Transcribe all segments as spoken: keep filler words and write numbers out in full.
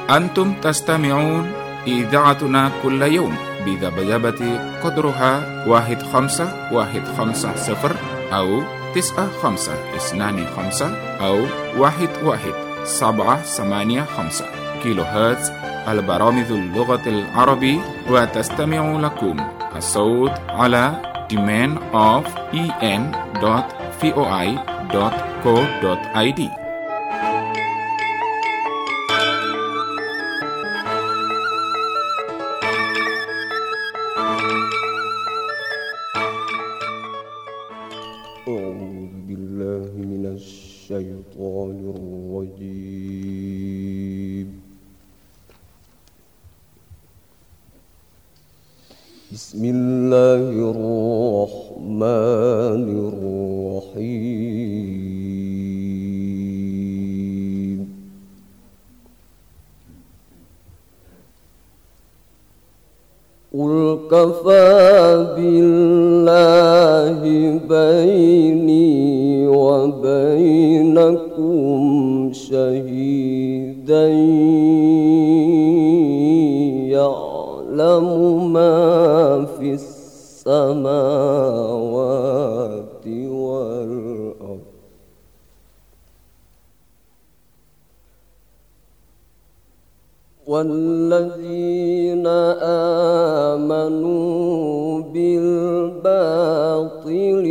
أنتم تستمعون إذاعتنا كل يوم بذبذبة قدرها واحد خمسة واحد خمسة صفر أو تسعة خمسة اثنان خمسة أو واحد واحد سبعة ثمانية خمسة كيلو هرتز. البرامج اللغة العربية، وتستمع لكم الصوت على domain of en dot voi dot co dot id. أعوذ بالله من الشيطان الرجيم. بسم الله الرحمن الرحيم. قل كفى بالله بيني وبينكم شهيدا يعلم ما في السماوات والأرض والذين آمنوا بالباطل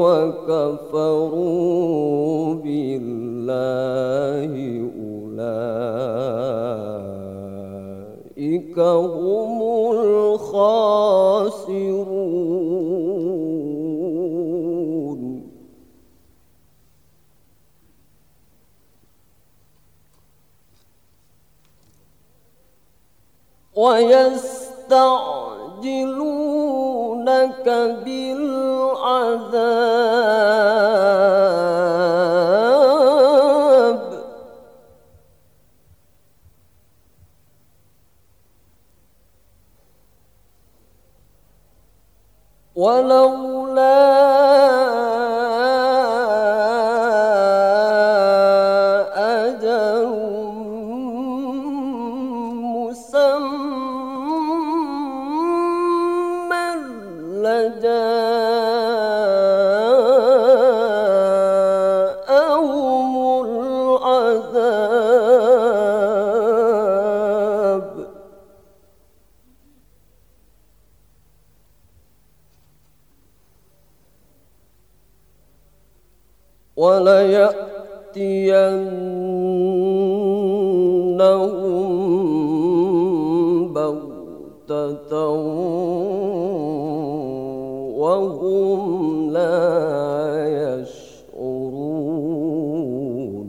وكفروا بالله أولئك هم الخاسرون. ويستعجلونك بالعذاب ولولا أجل مسمى لجاءهم العذاب وليأتينهم بغتة وهم لا يشعرون.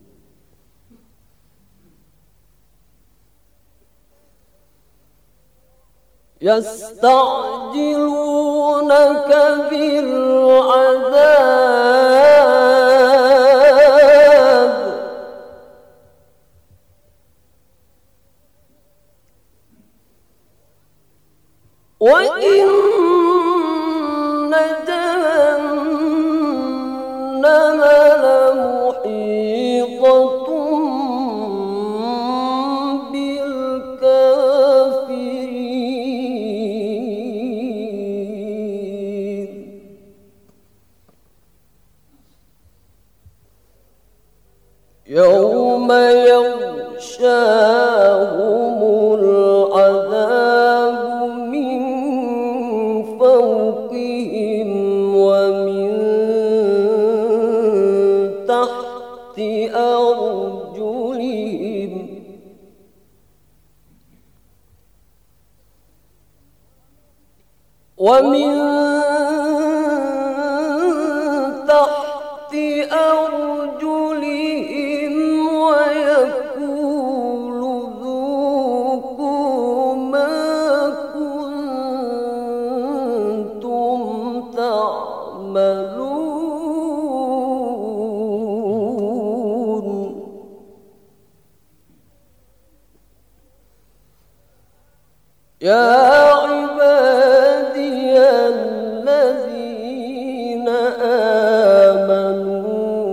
يستعجلونك بالعذاب وإن جهنم لمحيطة بالكافرين. يوم يغشاهم العذاب من فوقهم ومن تحت أرجلهم ومن تحت أرجلهم ويقول ذوقوا ما كنتم تعملون. يا عبادي الذين آمنوا،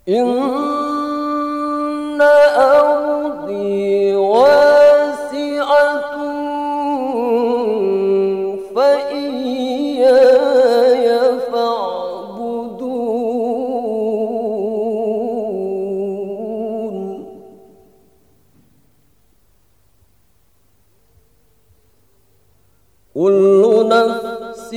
إن أرضي واسعة فإياي فاعبدون كل نفس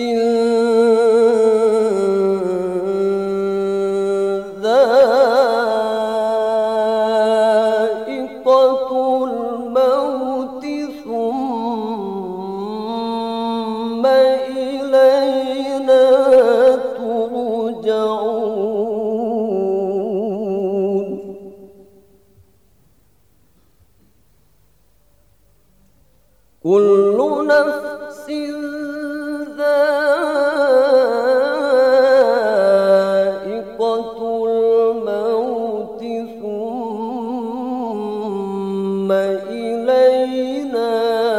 كل نفس ذائقة الموت ثم إلينا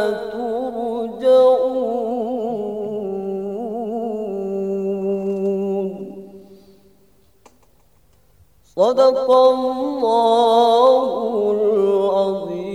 ترجعون صدق الله العظيم.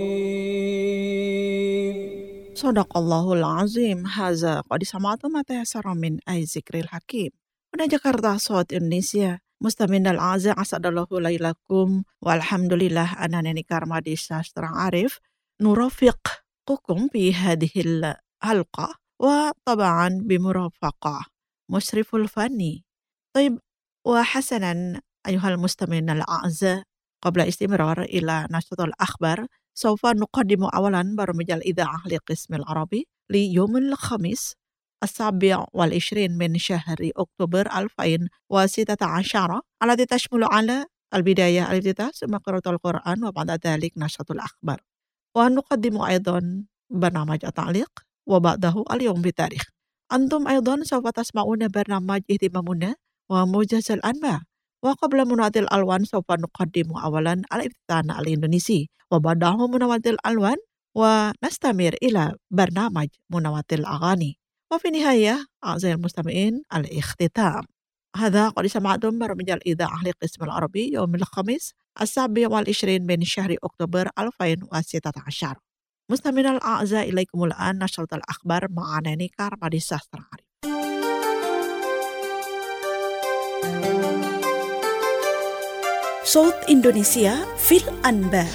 Sadaqallahul azim. Haza qad sama'tum ma tayassara min ay zikril hakim. Pada Jakarta Saud Indonesia. Mustamin al-azza asadallahu lailakum walhamdulillah anani karmadi sastra arif nurafiq kukum fi hadhil halqa wa tabaan bimurafaqah musriful fani. Taib wa hasanan ayuhal mustamin al-azza qabla istimrar ila nashatul akhbar سوف نقدم أولا برامج الإذاعة لقسم العربي ليوم الخميس السابع والعشرين من شهر أكتوبر ألفين وستة عشر التي تشمل على البداية الافتتاح ثم قراءة القرآن وبعد ذلك نشرة الأخبار. ونقدم أيضا برنامج التعليق وبعده اليوم بتاريخ. أنتم أيضا سوف تسمعون برنامج اهتمامنا وموجز الأنباء. وقبل منادي الألوان سوف نقدم أولا الابتداء الإندونيسي وبعده منوات الألوان ونستمر إلى برنامج منوات الأغاني وفي النهاية أعزائي المستمعين الاختتام. هذا قد سمعتم برنامج الإذاعة لقسم العربي يوم الخميس السابع والعشرين من شهر أكتوبر ألفين وستة عشر. مستمعين الأعزاء إليكم الآن نشرة الأخبار مع ناني كارمادي ساسtra arif. صوت إندونيسيا في الأنباء.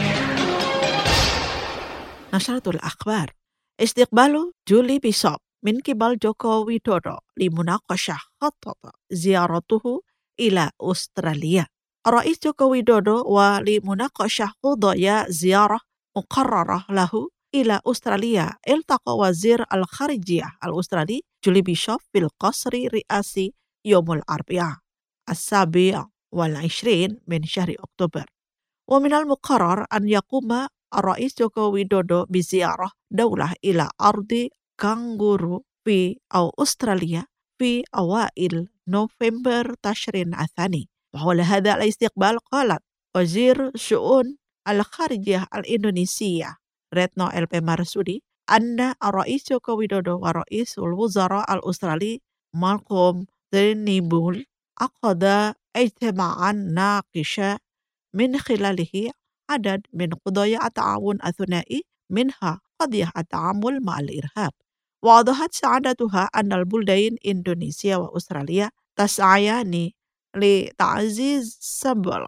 نشرة الأخبار. استقبال جولي بيشوب من قبل جوكو ويدودو لمناقشة خطط زيارته إلى أستراليا. الرئيس جوكو ويدودو ولمناقشة قضايا زيارة مقررة له إلى أستراليا التقى وزير الخارجية الأسترالي جولي بيشوب في القصر الرئاسي يوم الأربعاء السابع والعشرين من شهر أكتوبر. ومن المقرر أن يقوم الرئيس جوكو ويدودو بزيارة دولة إلى أرض كانغورو في أو أستراليا في أوائل نوفمبر تشرين الثاني. وحول هذا الاستقبال قالت وزير شؤون الخارجية الإندونيسية ريتنو إل بي مارسودي أن الرئيس جوكو ويدودو ورئيس الوزراء الأسترالي مالكوم تيرنبول عقد اجتماعا ناقشا من خلاله عدد من قضايا التعاون الثنائي منها قضية التعامل مع الإرهاب. وأوضحت سعادتها أن البلدين إندونيسيا وأستراليا تسعيان لتعزيز سبل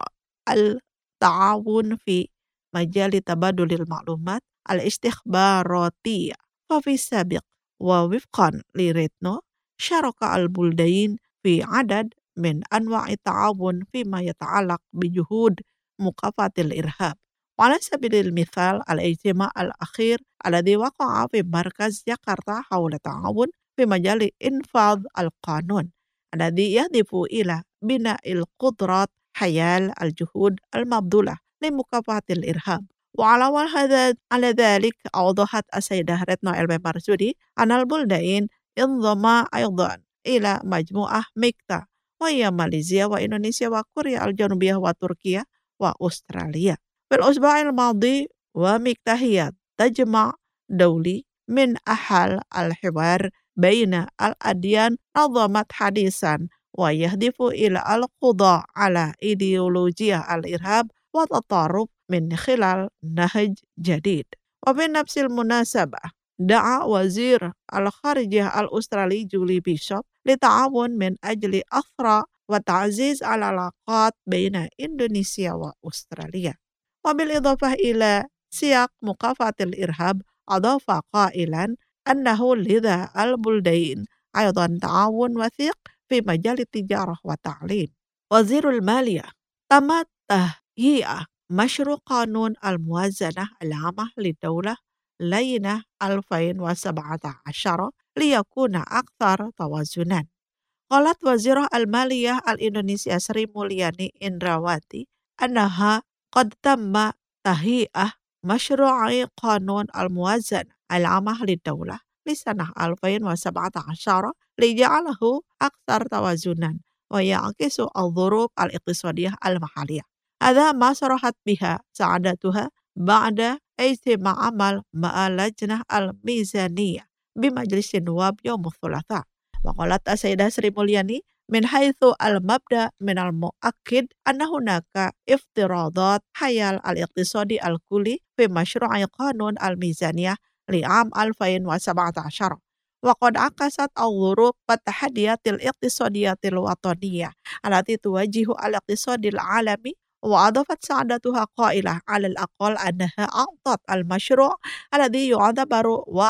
التعاون في مجال تبادل المعلومات الاستخباراتية. ففي السابق ووفقا لريتنو شارك البلدين في عدد من أنواع التعاون فيما يتعلق بجهود مكافحة الإرهاب. وعلى سبيل المثال الاجتماع الأخير الذي وقع في مركز جاكرتا حول التعاون في مجال إنفاذ القانون الذي يهدف إلى بناء القدرات حيال الجهود المبذولة لمكافحة الإرهاب. وعلى هذا على ذلك أوضحت السيدة ريتنو إل بي مارسودي أن البلدين انضما أيضا إلى مجموعة ميكتا وهي ماليزيا وإندونيسيا وكوريا الجنوبية وتركيا وأستراليا. في الأسبوع الماضي وميكتا هي تجمع دولي من أحل الحوار بين الأديان نظمت حديثا ويهدف إلى القضاء على إيديولوجيا الإرهاب والتطرف من خلال نهج جديد. وفي نفس المناسبة دعا وزير الخارجية الأسترالي جولي بيشوب للتعاون من أجل أثرى وتعزيز العلاقات بين إندونيسيا وأستراليا. وبالإضافة إلى سياق مكافحة الإرهاب أضاف قائلا أنه لدى البلدين أيضا تعاون وثيق في مجال التجارة والتعليم. وزير المالية تم تهيئة مشروع قانون الموازنة العامة للدولة لينة ألفين وسبعة عشر ليكون أكثر توازنا. قالت وزيرة المالية الإندونيسية سري مولياني إندراواتي أنها قد تم تهيئة مشروع قانون الموازنة العامة للدولة لسنة ألفين وسبعة عشر لجعله أكثر توازنا ويعكس الظروف الاقتصادية المحلية. هذا ما صرحت بها سعادتها بعد اجتماع عمل مع اللجنة الميزانية بمجلس النواب يوم الثلاثاء. وقالت السيدة سري مولياني من حيث المبدأ من المؤكد أن هناك افتراضات حيال الاقتصادي الكلي في مشروع قانون الميزانية لعام ألفين وسبعة عشر، وقد عكست الظروف والتحديات الاقتصادية الوطنية التي تواجه الاقتصاد العالمي. وأضافت سعادتها قائلة على الأقل أنها أعطت المشروع الذي يعتبر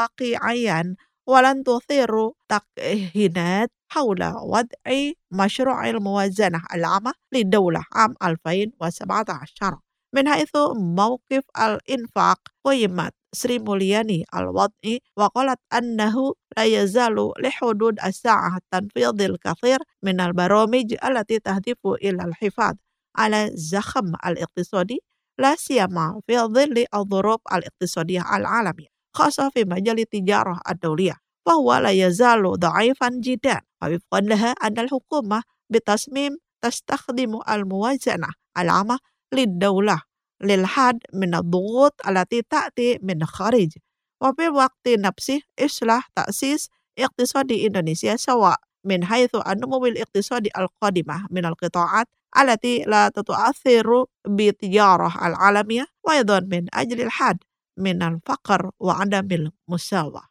واقعيا ولن تثير تكهنات حول وضع مشروع الموازنة العامة للدولة عام ألفين وسبعة عشر. من حيث موقف الإنفاق قيمت سري مولياني الوضعي وقالت أنه لا يزال لحدود الساعة تنفيذ الكثير من البرامج التي تهدف إلى الحفاظ على الزخم الاقتصادي لا سيما في ظل الظروف الاقتصادية العالمية خاصة في مجال التجارة الدولية، فهو لا يزال ضعيفا جدا. ووفقا لها أن الحكومة بتصميم تستخدم الموازنة العامة للدولة للحد من الضغوط التي تأتي من الخارج، وفي الوقت نفسه إصلاح تأسيس اقتصادي إندونيسيا سواء من حيث النمو الاقتصادي القادمة من القطاعات التي لا تتأثر بالتجارة العالمية، وأيضا من أجل الحد من الفقر وعدم المساواة.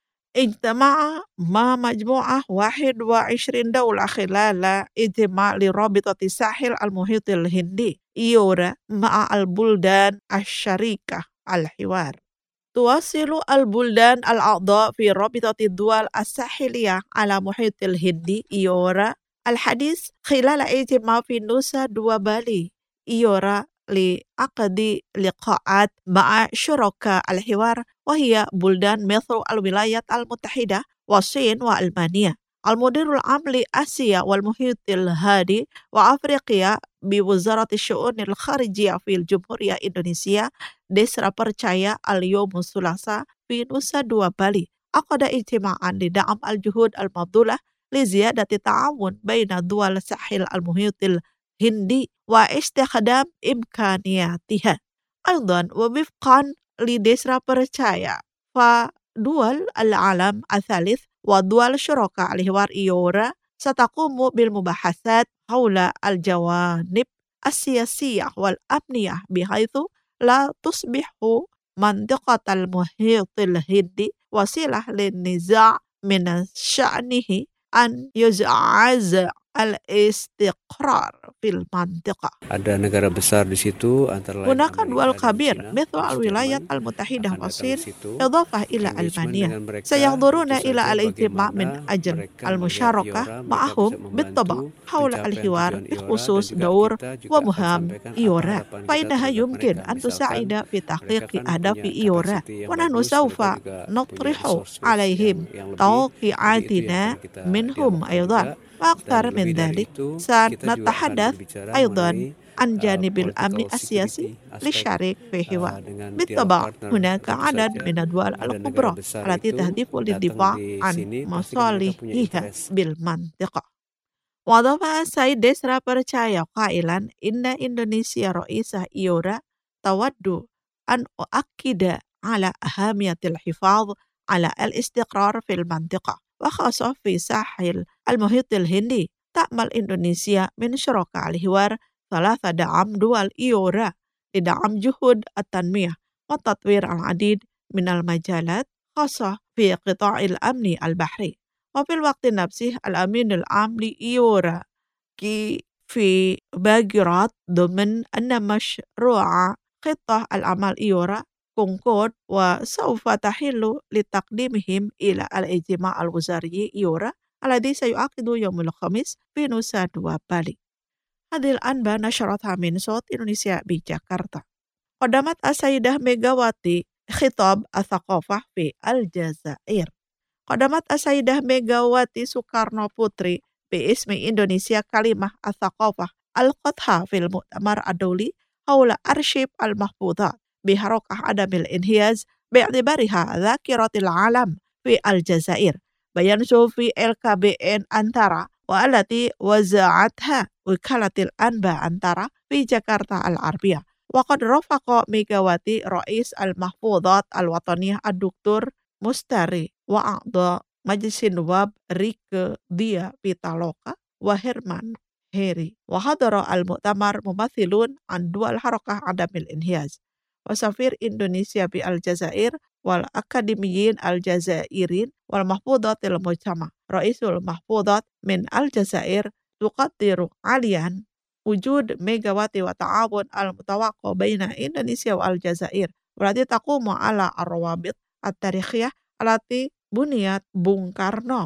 اجتمع مع مجموعة واحد وعشرين دولة خلال اجتماع لرابطة الساحل المحيط الهندي إيورا مع البلدان الشريكة الحوار. تواصل البلدان الأعضاء في رابطة الدول الساحلية على محيط الهندي إيورا الحديث خلال اجتماع في نوسا دوا بالي إيورا لعقد لقاءات مع شركاء الحوار وهي بلدان مثل الولايات المتحدة والصين وألمانيا. المدير العام لآسيا والمحيط الهادي وأفريقيا بوزارة الشؤون الخارجية في الجمهورية الإندونيسية ديسرا برcaya اليوم الثلاثاء في نوسا دوا بالي عقد اجتماعا لدعم الجهود المبذولة لزيادة التعاون بين دول الساحل المحيط الهندي واستخدام إمكانياتها. أيضا ووفقا لديسرا برcaya فدول العالم الثالث ودول شركاء الحوار إيورا ستقوم بالمباحثات حول الجوانب السياسية والأمنية بحيث لا تصبح منطقة المحيط الهندي وسيلة للنزاع من شأنه أن يزعزع الاستقرار في المنطقة. Ada negara besar di situ antara lain هناك دول Amerika dan كبيرة China, مثل plus الولايات Jerman المتحدة akan datang والصين ke situ. إضافة إلى Engagement ألمانيا dengan mereka سيحضرون tentu إلى saja الاجتماع من bagaimana أجل mereka melihat المشاركة Iora, mereka معهم bisa بالطبع membantu حول pencapaian الحوار tujuan Iora dan بخصوص juga دور kita juga akan ومهام sampaikan apa إيورا harapan kita فإنها terhadap يمكن mereka. أن Misalkan تساعد في mereka تحقيق kan أهداف punya إيورا capacity yang ونحن bagus, سوف mereka juga punya نطرح resources yang, عليهم yang lebih, jadi itu yang توقعاتنا akan kita منهم dialogkan أيضا juga. وأكثر Dan من lebih dari ذلك itu kita juga akan سنتحدث berbicara أيضا mengenai عن uh, جانب الأمن political السياسي security aspek للشريك في uh, حوار. dengan dialog بالطبع partner. هناك Tentu عدد saja من الدول ada negara الكبرى besar التي itu تهدف datang للدفاع di عن sini, pasti kan mereka punya مصالحها interest. بالمنطقة. وأضاف السيد ديسرا برcaya قائلا إن إندونيسيا رئيسة إيورا تود أن أؤكد على أهمية الحفاظ على الاستقرار في المنطقة وخاصة في ساحل المحيط الهندي تعمل إندونيسيا من شركاء الحوار ثلاثة دعم دول إيورا لدعم جهود التنمية وتطوير العديد من المجالات خاصة في قطاع الأمن البحري. وفي الوقت نفسه الأمين العام لإيورا كي في باجرات ضمن أن مشروع خطة الأعمال إيورا كونكورد وسوف تحل لتقديمهم إلى الاجتماع الوزاري إيورا الذي سيعقد يوم الخميس في نوسا دوا بالي. هذه الأنباء نشرتها من صوت إندونيسيا بجاكرتا. قدمت السيدة ميغاواتي خطاب الثقافة في الجزائر. قدمت السيدة ميغاواتي سوكارنو بوتري باسم إندونيسيا كلمة الثقافة ألقتها في المؤتمر الدولي حول أرشيف المحفوظات بحركة عدم الانحياز باعتبارها ذاكرة العالم في الجزائر. بيان في إل كي بي إن أنتارا والتي وزعتها وكالة الأنباء أنتارا في جاكرتا العربية. وقد رافق ميغاواتي رئيس المحفوظات الوطنية الدكتور مستري وأعضاء مجلس النواب ريك ديا بيتالوكا وهيرمان هيري. وحضر المؤتمر ممثلون عن دول حركة عدم الانحياز وسفير إندونيسيا بالجزائر والأكاديميين الجزائريين والمحفوظات المجتمع. رئيس المحفوظات من الجزائر تقدر عاليا وجود ميغاواتي والتعاون المتوقع بين إندونيسيا والجزائر والتي تقوم على الروابط التاريخية التي بنيت بون كارنو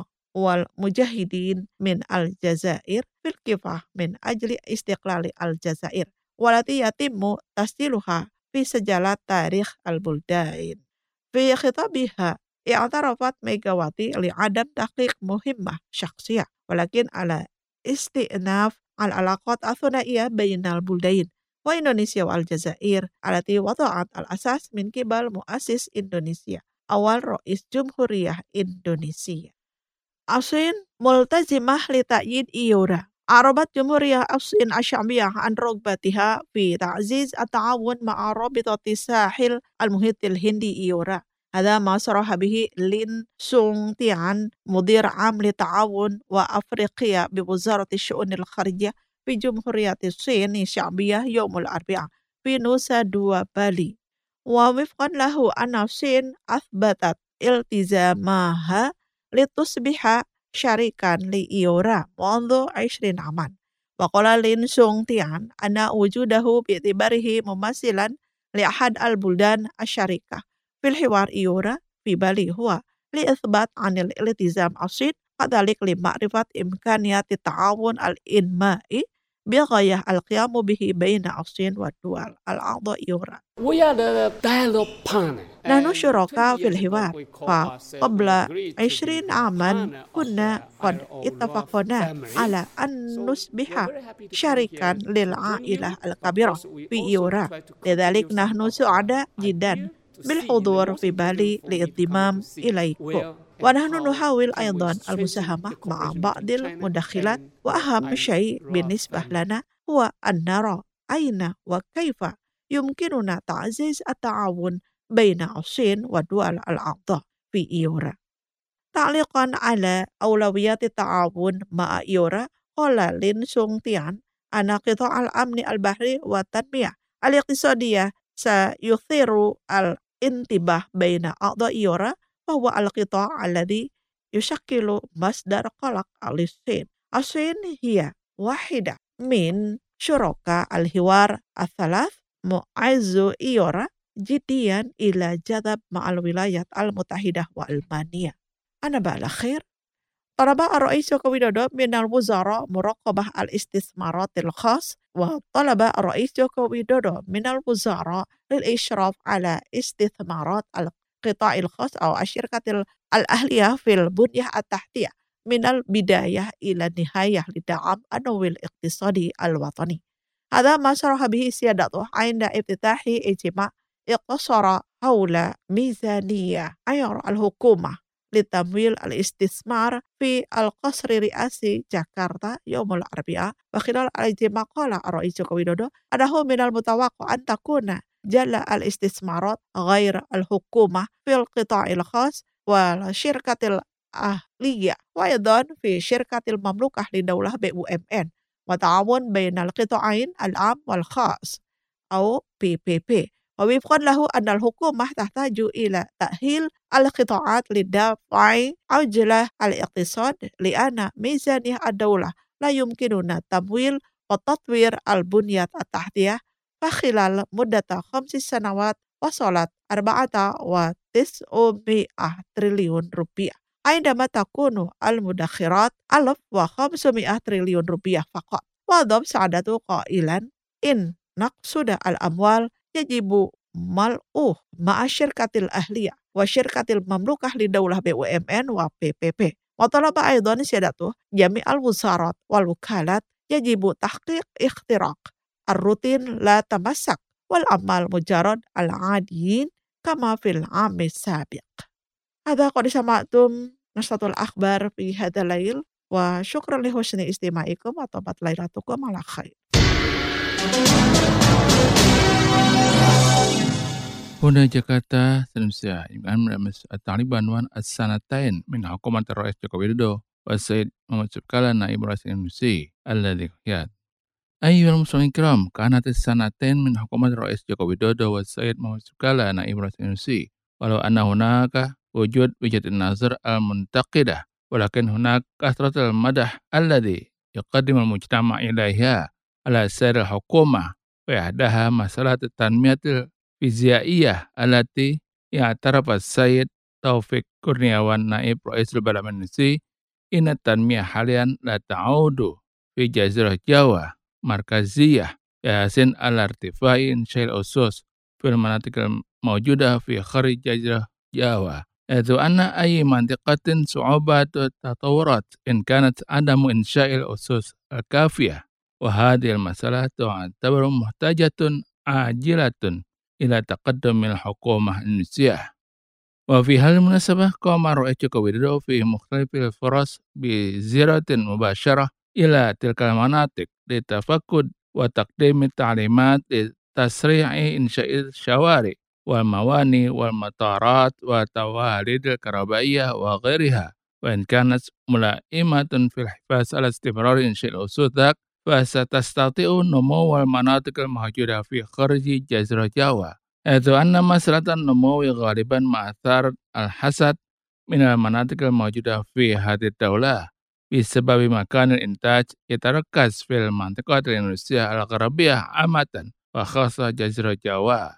والمجاهدين من الجزائر في الكفاح من أجل استقلال الجزائر والتي يتم تسجيلها في سجلات تاريخ البلدان. في خطابها اعترفت ميغاواتي لعدم تحقيق مهمة شخصية ولكن على استئناف العلاقات الثنائية بين البلدين وإندونيسيا والجزائر التي وضعت الأساس من قبل مؤسس إندونيسيا أول رئيس جمهورية إندونيسيا. الصين ملتزمة لتأييد إيورا. أعربت جمهورية الصين الشعبية عن رغبتها في تعزيز التعاون مع رابطة الساحل المحيط الهندي إيورا. هذا ما صرح به لين سونغ تيان مدير عام للتعاون وأفريقيا بوزارة الشؤون الخارجية في جمهورية الصين الشعبية يوم الأربعاء في نوسا دوا بالي. ووفقا له أن الصين أثبتت التزامها لتصبح شريكا لإيورا منذ عشرين عاما. وقال لين سونغ تيان أن وجوده باعتباره ممثلا لأحد البلدان الشريكة في الحوار إيورا في بالي هو لإثبات عن الالتزام الصين كذلك لمعرفة إمكانية التعاون الإنمائي بغاية القيام به بين الصين والدول الأعضاء إيورا. نحن شركاء في الحوار فقبل عشرين عاما كنا قد اتفقنا على أن نصبح شريكا للعائلة الكبيرة في إيورا. لذلك نحن سعداء جدا بالحضور في بالي للانضمام إليكم. ونحن نحاول أيضا المساهمة مع بعض المداخلات وأهم شيء بالنسبة لنا هو أن نرى أين وكيف يمكننا تعزيز التعاون بين الصين والدول الأعضاء في إيورا. تعليقا على أولويات التعاون مع إيورا قال لين سونغ تيان أن قطاع الأمن البحري والتنمية الاقتصادية سيثير الانتباه بين أعضاء إيورا وهو القطاع الذي يشكل مصدر قلق للصين. الصين هي واحدة من شركاء الحوار الثلاث معز إيورا جديا إلى جذب مع الولايات المتحدة وألمانيا. أنا بالأخير طلب الرئيس جوكو ويدودو من الوزراء مراقبة الاستثمارات الخاص وطلب الرئيس جوكو ويدودو من الوزراء للإشراف على استثمارات القطاع الخاص أو الشركة الأهلية في البنية التحتية من البداية إلى النهاية لدعم النمو الاقتصادي الوطني. هذا ما صرح به سيادته عند افتتاح اجتماع اقتصر حول ميزانية عيار الحكومة لتمويل الاستثمار في القصر الرئاسي جاكرتا يوم الأربعاء. وخلال الاجتماع قال الرئيس جوكو ويدودو أنه من المتوقع أن تكون جل الاستثمارات غير الحكومة في القطاع الخاص والشركة الأهلية وأيضا في شركة المملوكة لدولة بي أو إم إن وتعاون بين القطاعين العام والخاص أو بي بي بي. ووفقا له أن الحكومة تحتاج إلى تأهيل القطاعات لدفع عجلة الاقتصاد لأن ميزانية الدولة لا يمكننا تمويل وتطوير البنية التحتية فخلال مدة خمس سنوات وصلت أربعة وتسعمائة تريليون روبيا عندما تكون المدخرات ألف وخمسمائة تريليون روبيا فقط. وأضاف سعادته قائلا إن نقصد الأموال يجب ملؤه مع الشركة الأهلية وشركة المملوكة لدولة بي أو إم إن و بي بي بي. وطلب أيضا سيادته جميع الوزارات والوكالات يجب تحقيق اختراق الروتين لا تمسك والأعمال مجرد العاديين كما في العام السابق. هذا قد سمعتم نشرة الأخبار في هذا الليل وشكرا لحسن استماعكم وطابت ليلتكم على خير. هنا جاكرتا سنمسيا يمكن ملمس التعليم بعنوان السنتين من حكومة الرئيس جوكو ويدودو والسيد محمد يوسف كالا نائب رئيس الإندونيسي الذي يات. أيها المستمعين الكرام، كانت السنتين من حكومة الرئيس جوكو ويدودو والسيد محمد يوسف كالا نائب رئيس الإندونيسي ولو أن هناك وجود وجهة النظر المنتقدة ولكن هناك كثرة المدح الذي يقدم المجتمع إليها على سير الحكومة وإحداها مسألة التنمية الفيزيائية التي اعترف السيد توفيق كورنياwan نائب رئيس البرلمان الإندونيسي إن التنمية حاليا لا تعود في جزيرة جاوا مركزية يحسن على ارتفاع إنشاء الأسس في المناطق الموجودة في خارج جزيرة جاوا إذ أن أي منطقة صعوبة تطورات إن كانت عدم إنشاء الأسس الكافية وهذه المسألة تعتبر محتاجة عاجلة إلى تقدم الحكومة الإندونيسية. وفي هذه المناسبة قام الرئيس جوكو ويدودو في مختلف الفرص بزيارة مباشرة إلى تلك المناطق للتفقد وتقديم التعليمات لتسريع إنشاء الشوارع والموانئ والمطارات والتوالد الكهربائية وغيرها. وإن كانت ملائمة في الحفاظ على استمرار إنشاء الأسس ذاك فستستطيع نمو المناطق الموجودة في خارج جزيرة جاوا إذ أن مسألة النمو غالبا مع أثار الحسد من المناطق الموجودة في هذه الدولة بسبب مكان الإنتاج يتركز في المنطقة الإندونيسية الغربية عامة وخاصة جزيرة جاوا.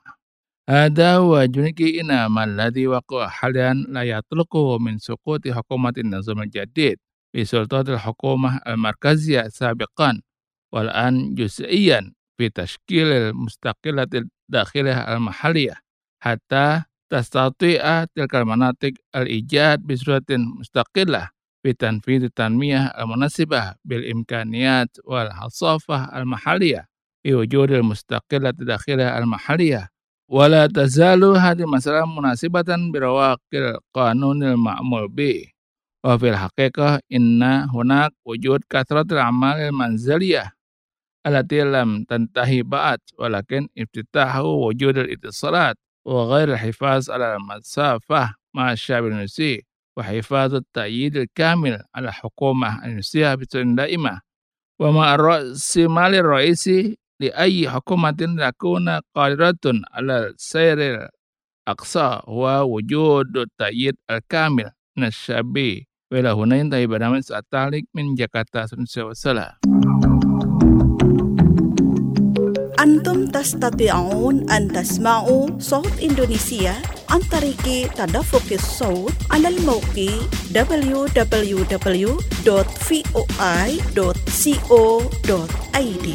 هذا هو جنكي إنما الذي وقع حاليا لا يطلقه من سقوط حكومة النظام الجديد بسلطات الحكومة المركزية سابقا والآن جزئيا في تشكيل المستقلة الداخلية المحلية حتى تستطيع تلك المناطق الإيجاد بصورة مستقلة في تنفيذ التنمية المناسبة بالإمكانيات والحصافة المحلية في وجود المستقلة الداخلية المحلية. ولا تزال هذه المسألة مناسبة برواق القانون المعمول به. وفي الحقيقة إن هناك وجود كثرة الأعمال المنزلية التي لم تنتهي بعد ولكن افتتاح وجود الاتصالات وغير الحفاظ على المسافة مع الشعب الإندونيسي وحفاظ التأييد الكامل على الحكومة الإندونيسية بصورة دائمة. ومع الرأسمال الرئيسي لأي حكومة تكون قادرة على السير الأقصى هو وجود التأييد الكامل من الشعب. وإلى هنا ينتهي برنامج سأتعلق من جاكرتا. والسلام. أنتم تستطيعون أن تسمعوا صوت إندونيسيا عن طريق تدفق الصوت على الموقع دبليو دبليو دبليو دوت فوي دوت كو دوت اي دي.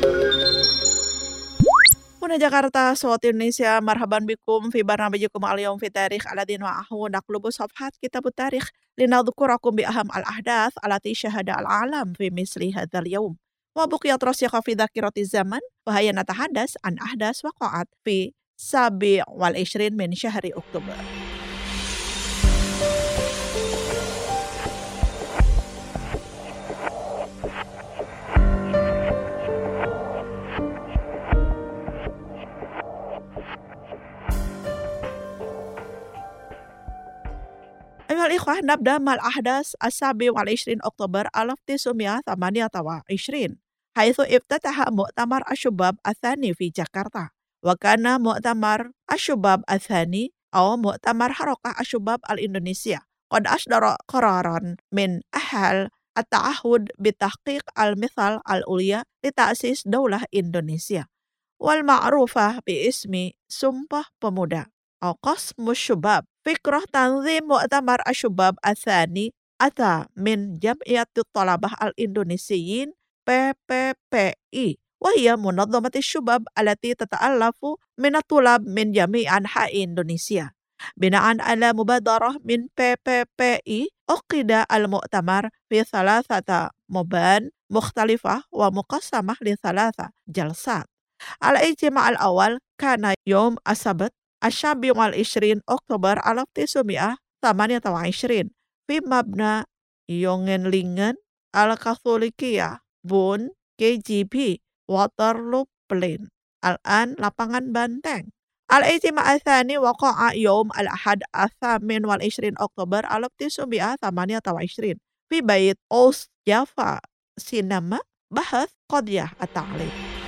هنا جاكرتا صوت إندونيسيا، مرحبا بكم في برنامجكم اليوم في تاريخ الذي معه نقلب صفحات كتاب التاريخ لنذكركم بأهم الأحداث التي شهد العالم في مثل هذا اليوم وبقيت راسخة في ذاكرة الزمن. وهيا نتحدث عن أحداث وقعت في السابع والعشرين من شهر أكتوبر. أيها أيها الإخوة نبدأ مع الأحداث السابع والعشرين أكتوبر ألف وتسعمائة وثمانية وعشرين حيث افتتح مؤتمر الشباب الثاني في جاكرتا، وكان مؤتمر الشباب الثاني أو مؤتمر حركة الشباب الإندونيسية قد أصدر قرارا من أهل التعهد بتحقيق المثال العليا لتأسيس دولة إندونيسيا والمعروفة باسم Sumpah Pemuda أو قسم الشباب. فكرة تنظيم مؤتمر الشباب الثاني أتى من جمعية الطلبة الإندونيسيين P P P I، وهي منظمة الشباب التي تتألف من الطلاب من جميع أنحاء إندونيسيا. بناء على مبادرة من P P P I عقد المؤتمر في ثلاثة مبان مختلفة ومقسمة لثلاثة جلسات. الاجتماع الأول كان يوم السبت السابع والعشرين أكتوبر ألف وتسعمائة وثمانية وعشرين في مبنى يونغنلينغن الكاثوليكية بون K G P Waterloo Plain الآن lapangan Banteng. الاجتماع الثاني وقع يوم الأحد الثامن والعشرين أكتوبر ألف وتسعمائة وثمانية وعشرين في بيت أوست جافا سينما بحث قضية التعليم.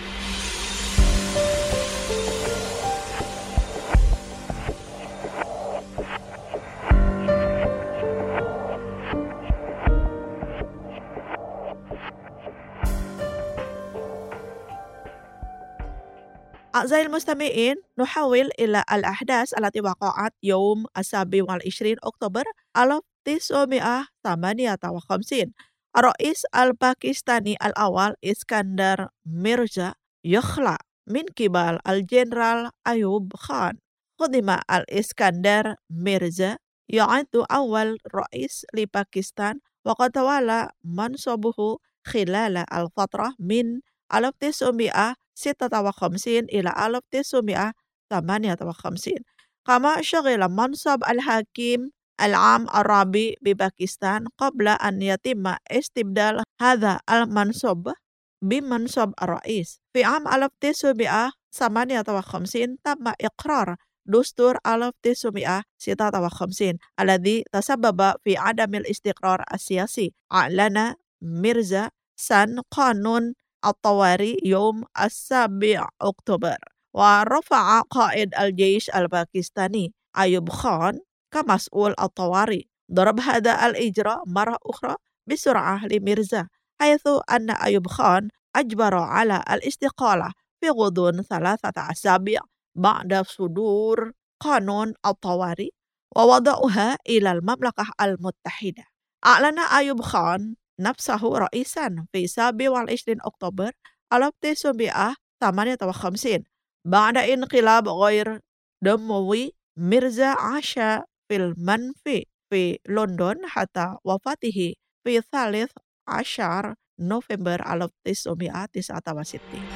أعزائي المستمعين، نحول إلى الأحداث التي وقعت يوم السابع والعشرين أكتوبر ألف وتسعمائة وثمانية وخمسين. الرئيس الباكستاني الأول إسكندر ميرزا يخلع من قبل الجنرال أيوب خان. خدم الإسكندر ميرزا يعد أول رئيس لباكستان، وقد تولى منصبه خلال الفترة من ألف وتسعمائة وستة وخمسين إلى ألف وتسعمائة وثمانية وخمسين. كما شغل منصب الحاكم العام الرابع بباكستان قبل أن يتم استبدال هذا المنصب بمنصب الرئيس. في عام ألف وتسعمائة وثمانية وخمسين تم إقرار دستور ألف وتسعمائة وستة وخمسين الذي تسبب في عدم الاستقرار السياسي. أعلن ميرزا سن قانون الطوارئ يوم السابع أكتوبر، ورفع قائد الجيش الباكستاني أيوب خان كمسؤول الطوارئ. ضرب هذا الإجراء مرة أخرى بسرعة لميرزا، حيث أن أيوب خان أجبر على الاستقالة في غضون ثلاثة أسابيع بعد صدور قانون الطوارئ ووضعها إلى المملكة المتحدة. أعلن أيوب خان نفسه رئيسا في سابع والعشرين أكتوبر ألف وتسعمائة وثمانية وخمسين بعد انقلاب غير دموي. ميرزا عاش في المنفي في لندن حتى وفاته في الثالث عشر نوفمبر ألف وتسعمائة وتسعة وستين.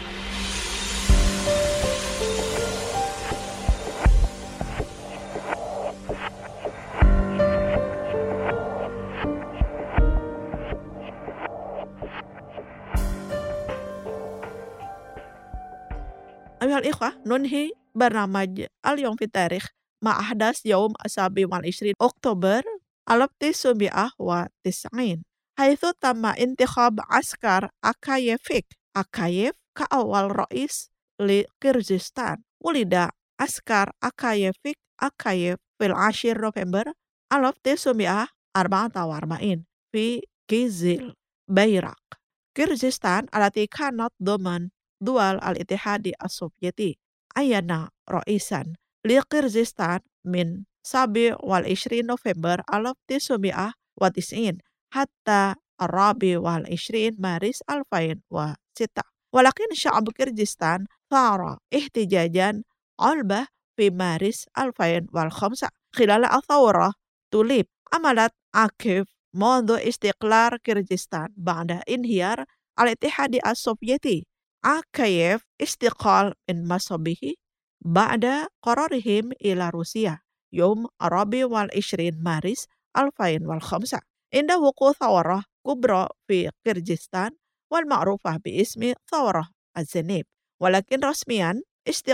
أيها الإخوة، ننهي برنامج اليوم في التاريخ مع أحداث يوم السابع والعشرين أكتوبر ألف وتسعمائة وتسعين، حيث تم انتخاب عسكر أكاييفيك أكاييف كأول رئيس لكيرغيزستان. ولد عسكر أكاييفيك أكاييف في العاشر نوفمبر ألف وتسعمائة وأربعة وأربعين في جيزيل بيراق. كيرغيزستان التي كانت ضمن دول الاتحاد السوفيتي عين رئيسا لكيرغيزستان من سابع والعشرين نوفمبر ألف وتسعمائة وتسعين حتى الرابع والعشرين مارس ألفين وستة. ولكن شعب كيرغيزستان ثار احتجاجا علبة في مارس ألفين وخمسة. خلال الثورة توليب عملت أكيف منذ استقلال كيرغيزستان بعد انهيار الاتحاد السوفيتي. أكاييف استقال من منصبه بعد قرارهم إلى روسيا يوم الرابع والعشرين مارس ألفين وخمسة عند وقوع ثورة كبرى في كيرغيزستان والمعروفة باسم ثورة الزنيب. ولكن رسميا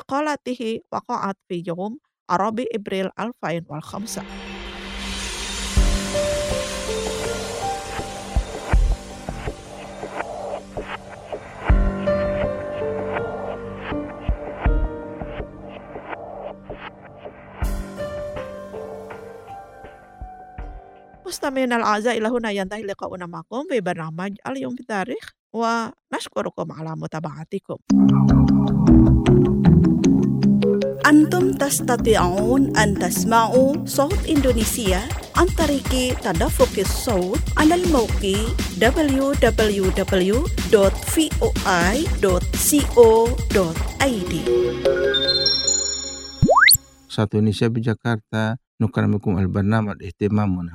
استقالته وقعت في يوم الرابع أبريل ألفين وخمسة. مستمعينا الأعزاء إلى هنا ينتهي لقاؤنا معكم في برنامج اليوم في التاريخ ونشكركم على متابعتكم. أنتم تستطيعون أن تسمعوا صوت إندونيسيا عن طريق تدفق الصوت على الموقع double-u double-u double-u dot v o i dot co dot i d. Satu Indonesia بجاكرتا نكرمكم البرنامج اهتمامنا.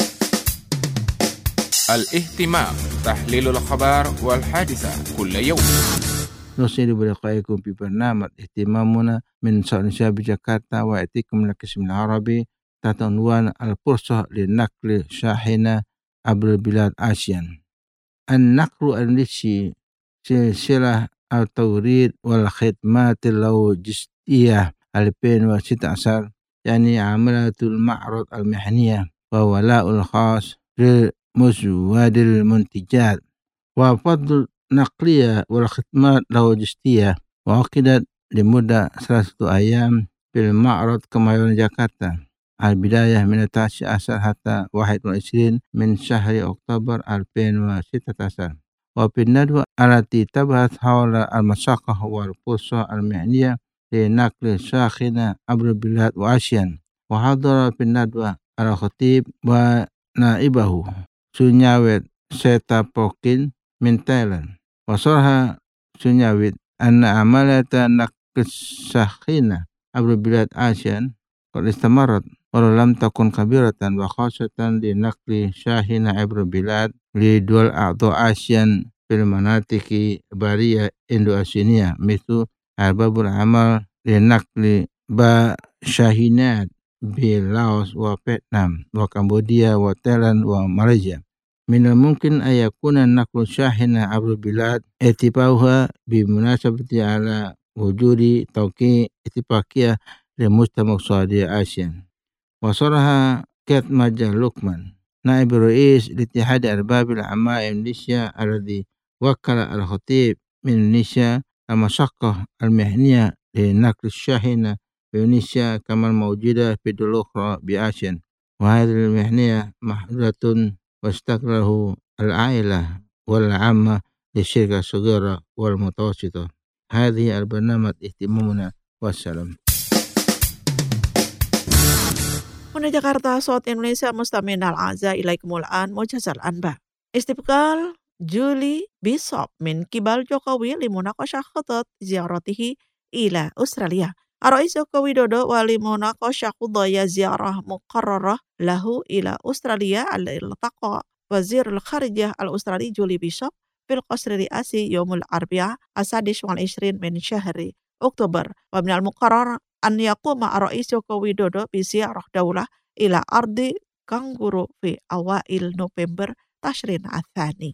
الاهتمام تحليل الأخبار والحادثة كل يوم. نسعد بلقائكم في برنامج اهتمامنا من صوت إندونيسيا بجاكرتا ويأتيكم القسم العربي تحت عنوان الفرصة لنقل شاحنة عبر بلاد آسيا. النقل الإندونيسي سلسلة التوريد والخدمات اللوجستية ألفين وستة عشر يعني عملية المعرض المحنية وولاء الخاص لمزود المنتجات وفضل نقلية والخدمات اللوجستية وعقدت لمدة ثلاثة أيام في المعرض كمايون جاكرتا البداية من التاسع عشر حتى واحد وعشرين من شهر أكتوبر ألفين وستة عشر. وفي الندوة التي تبحث حول المشقة والفرصة المهنية لنقل شاحنة عبر البلاد وآسيا. وحضر في الندوة الخطيب ونائبه سونياويت سيتابوكين من تايلاند. وصرح سونياويت أن عملية نقل الشاحنة عبر بلاد آسيا قد استمرت ولو لم تكن كبيرة وخاصة لنقل شاحنة عبر البلاد لدول أعضاء آسيا في المناطق البرية إندو-آسيوية مثل أسباب العمل لنقل شاحنات بلاوس وفيتنام وكمبوديا وتايلاند وماليزيا. من الممكن أن يكون نقل شاحنة عبر البلاد اتفاقها بمناسبة على وجود توقيع اتفاقية لمجتمع اقتصادي آسيا. وصرح كات ماجا لوكمان نائب رئيس الاتحاد أرباب الأعمال إندونيسيا الذي وكل الخطيب من إندونيسيا المشقة المهنية لنقل الشاحنة في إندونيسيا كما الموجودة في دول أخرى بآسيا. وهذه المهنية محدودة واستقله العائلة والعامة للشركة الصغيرة والمتوسطة. هذه البرنامج اهتمامنا والسلام. Huna Jakarta, Saud Indonesia, Mustamin al-Azza, ilaikumul an, mujazal anba. Istiqbal Julie Bishop min kibal Jokowi limunaqashah khatat ziaratihi ila Australia. Ar-Rais Joko Widodo wa limunaqashah qudaya ziarah muqarrarah lahu ila Australia al-iltaqa Wazir al-Kharijah al-Australi Julie Bishop fil qasri ri'asi yawmul arbi'a asadis wal ishrin min syahri Oktober. Wa minal muqarrar an yaquma ar-Rais Joko Widodo bi ziarah daulah ila ardi Kangguru fi awail November tashrin athani.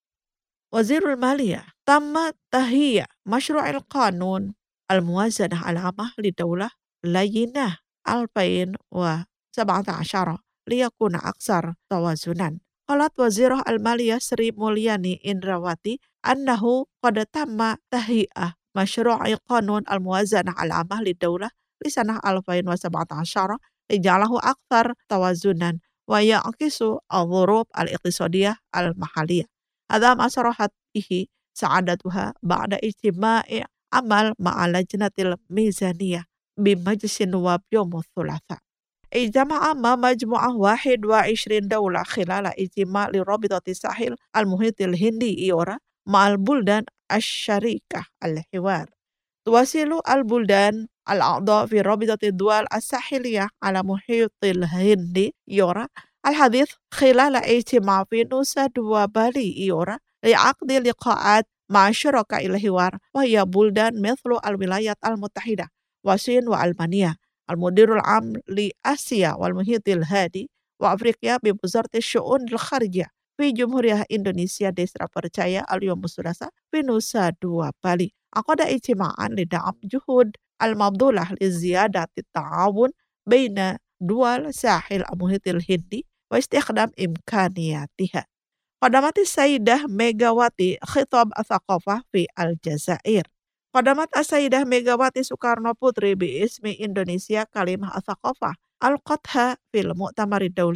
Wazirul Maliyah tamma tahiyya masyru'il qanun al-muwazanah al-amah li daulah layinah alfain wa sab'ata asyara liyakuna aksar tawazunan. Qalat Wazirah al-Maliyah Sri Mulyani Indrawati annahu qad tamma tahiyah masyru'il qanun al-muwazanah al-amah li daulah li sanah alfain wa sab'ata asyara lijalahu akthar tawazunan wa ya'kisu al-dhurub al-iqtisadiyah al-mahaliyah. Hadha ma sarahat bihi sa'adatuha ba'da ijtima'i amal ma'a lajnatil mizaniyah bimajlisin nuwab yawmul thulatha. Ijtama'a ma majmu'ah wahid wa ishrin dawla khilala ijtima' li rabitati sahil al-muhitil hindi iora ma'al buldan asy-syarikah al-hiwar. Tuwasilu al-buldan al-a'dha fi rabitati dual as-sahiliyah ala muhitil hindi iora الحديث خلال اجتماع في نوسا دوا بالي إيورا لعقد لقاءات مع شركاء الحوار وهي بلدان مثل الولايات المتحدة والصين وألمانيا. المدير العام لآسيا والمحيط الهادي وأفريقيا بوزارة الشؤون الخارجية في جمهورية إندونيسيا Desra Percaya اليوم الثلاثاء في نوسا دوا بالي عقد اجتماعا لدعم جهود المبذولة لزيادة التعاون بين دول ساحل المحيط الهندي واستخدام إمكانياتها. قدمت السيدة ميغاواتي خطاب الثقافة في الجزائر. قدمت السيدة ميغاواتي سوكارنو بوتري باسم إندونيسيا كلمة الثقافة ألقتها في المؤتمر الدولي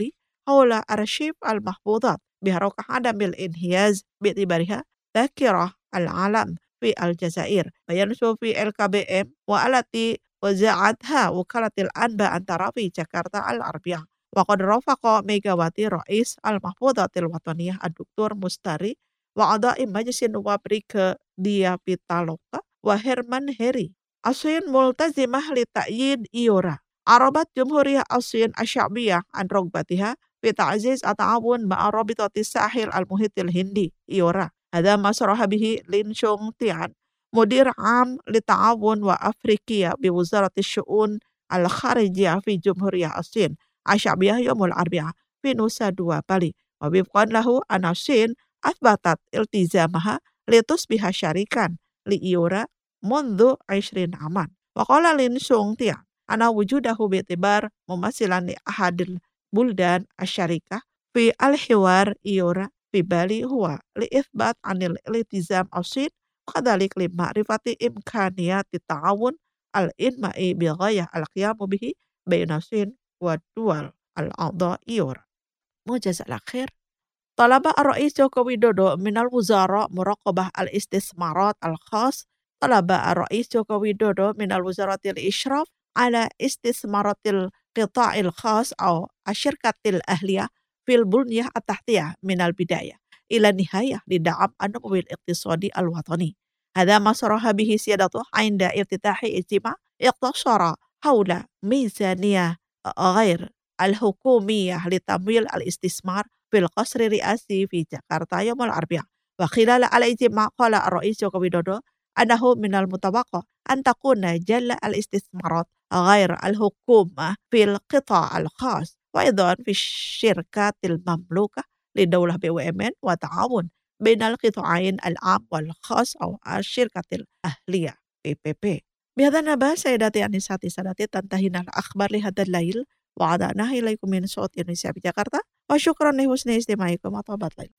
حول أرشيف المحفوظات بحركة عدم الانحياز باعتبارها ذاكرة العالم في الجزائر وينشر في ال K B M والتي وزعتها وكالة الأنباء أنترا في جاكرتا الأربعاء. وقد رافق ميغاواتي رئيس المحفوظات الوطنية الدكتور مستري وأعضاء مجلس النواب ريك ديا بيتالوكا وهيرمان هيري الصين ملتزمة لتأييد إيورا. عربت جمهورية الصين الشعبية عن رغبتها في تعزيز التعاون مع رابطة الساحل المحيط الهندي إيورا. هذا ما صرح به لين شونغ تيان مدير عام للتعاون وأفريقيا بوزارة الشؤون الخارجية في جمهورية الصين الشعبية يوم الأربعاء في نوسا دوا بالي. ووفقا له أن الصين أثبتت التزامها لتصبح شريكا لإيورا منذ عشرين عاما. وقال لين شونغ تيان أن وجوده باعتبار ممثلا لأحد البلدان الشريكة في الحوار إيورا في بالي هو لإثبات عن الالتزام الصين وكذلك لمعرفة إمكانيات التعاون الإنمائي بغاية القيام به بين الصين والدول الأعضاء إيورا. جزاك الله خير. طلب الرئيس جوكو ويدودو من الوزراء مراقبة الاستثمارات الخاص. طلب الرئيس جوكو ويدودو من الوزارة الإشراف على استثمارات القطاع الخاص أو الشركة الأهلية في البنية التحتية من البداية إلى النهاية لدعم النمو الاقتصادي الوطني. هذا ما صرح به سيادته عند افتتاح اجتماع اقتصر حول ميزانية غير الحكومية لتمويل الاستثمار في القصر الرئاسي في جاكرتا يوم الأربعاء. وخلال الاجتماع قال الرئيس جوكو ويدودو أنه من المتوقع أن تكون جل الاستثمارات غير الحكومة في القطاع الخاص وأيضا في الشركات المملوكة للدولة بي إم إن وتعاون بين القطاعين العام والخاص أو الشركة الأهلية بي بي بي. بهذا النبأ سيداتي أنساتي سادتي تنتهينا الأخبار لهذا الليل وعدنا إليكم من صوت إندونيسيا بجاكرتا وشكرا لحسن استماعكم وطابت الليل.